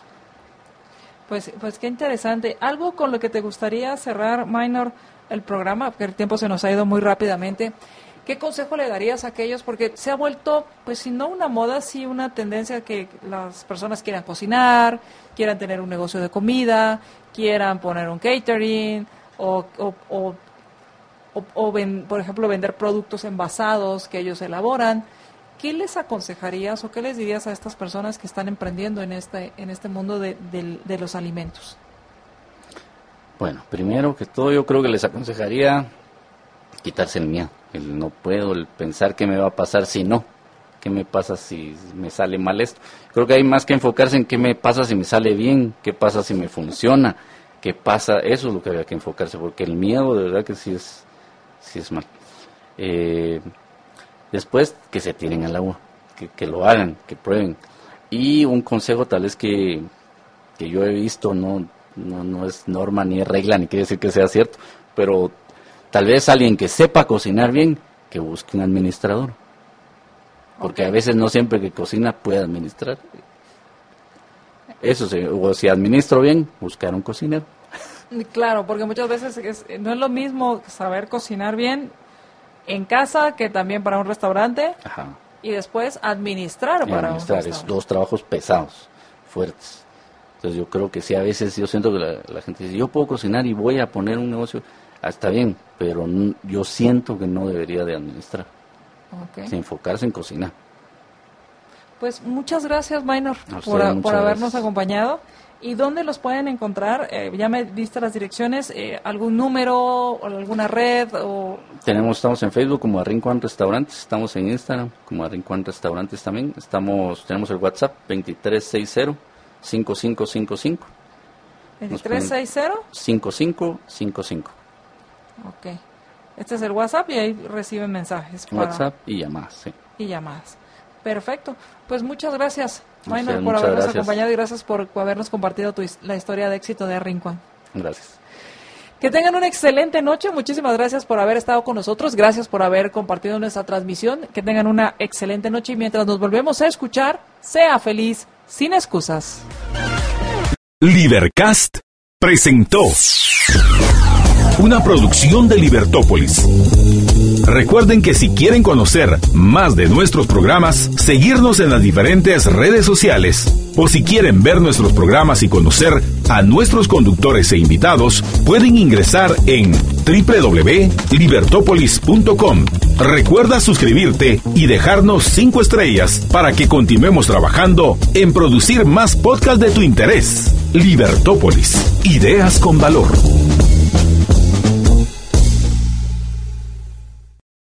Pues, pues qué interesante. ¿Algo con lo que te gustaría cerrar, Minor, el programa? Porque el tiempo se nos ha ido muy rápidamente. ¿Qué consejo le darías a aquellos? Porque se ha vuelto, pues si no una moda, sí una tendencia que las personas quieran cocinar, quieran tener un negocio de comida, quieran poner un catering, o, o, o, o, o ven, por ejemplo, vender productos envasados que ellos elaboran. ¿Qué les aconsejarías o qué les dirías a estas personas que están emprendiendo en este en este mundo de, de, de los alimentos? Bueno, primero que todo yo creo que les aconsejaría quitarse el miedo, el no puedo, el pensar qué me va a pasar si no, qué me pasa si me sale mal esto. Creo que hay más que enfocarse en qué me pasa si me sale bien, qué pasa si me funciona, qué pasa, eso es lo que había que enfocarse, porque el miedo de verdad que sí es, sí es mal. Eh... Después, que se tiren al agua, que, que lo hagan, que prueben. Y un consejo tal vez que, que yo he visto, no, no, no es norma ni es regla, ni quiere decir que sea cierto, pero tal vez alguien que sepa cocinar bien, que busque un administrador. Porque okay. a veces no siempre que cocina puede administrar. Eso sí, o si administro bien, buscar un cocinero. Claro, porque muchas veces es, no es lo mismo saber cocinar bien en casa que también para un restaurante. Ajá. Y después administrar y para administrar, un es dos trabajos pesados, fuertes. Entonces yo creo que sí, a veces yo siento que la, la gente dice, yo puedo cocinar y voy a poner un negocio, ah, está bien, pero no, yo siento que no debería de administrar. Okay. Sin enfocarse en cocinar. Pues muchas gracias, Maynor, por, a, por habernos gracias. acompañado. ¿Y dónde los pueden encontrar? Eh, ya me diste las direcciones, eh, ¿algún número o alguna red? O... Tenemos, estamos en Facebook como Arrincuan Restaurantes, estamos en Instagram como Arrincuan Restaurantes también, estamos, tenemos el WhatsApp veintitrés sesenta, cincuenta y cinco cincuenta y cinco. ¿veintitrés sesenta? cincuenta y cinco cincuenta y cinco. Ok. Este es el WhatsApp y ahí reciben mensajes. Para... WhatsApp y llamadas, sí. Y llamadas. Perfecto. Pues muchas gracias, Maynor, por habernos gracias. acompañado y gracias por habernos compartido tu, la historia de éxito de Arrincuan. Gracias. Que tengan una excelente noche. Muchísimas gracias por haber estado con nosotros. Gracias por haber compartido nuestra transmisión. Que tengan una excelente noche y mientras nos volvemos a escuchar, sea feliz, sin excusas. Libercast presentó una producción de Libertópolis. Recuerden que si quieren conocer más de nuestros programas, seguirnos en las diferentes redes sociales, o si quieren ver nuestros programas y conocer a nuestros conductores e invitados, pueden ingresar en doble u doble u doble u punto libertópolis punto com. Recuerda suscribirte y dejarnos cinco estrellas para que continuemos trabajando en producir más podcasts de tu interés. Libertópolis, ideas con valor.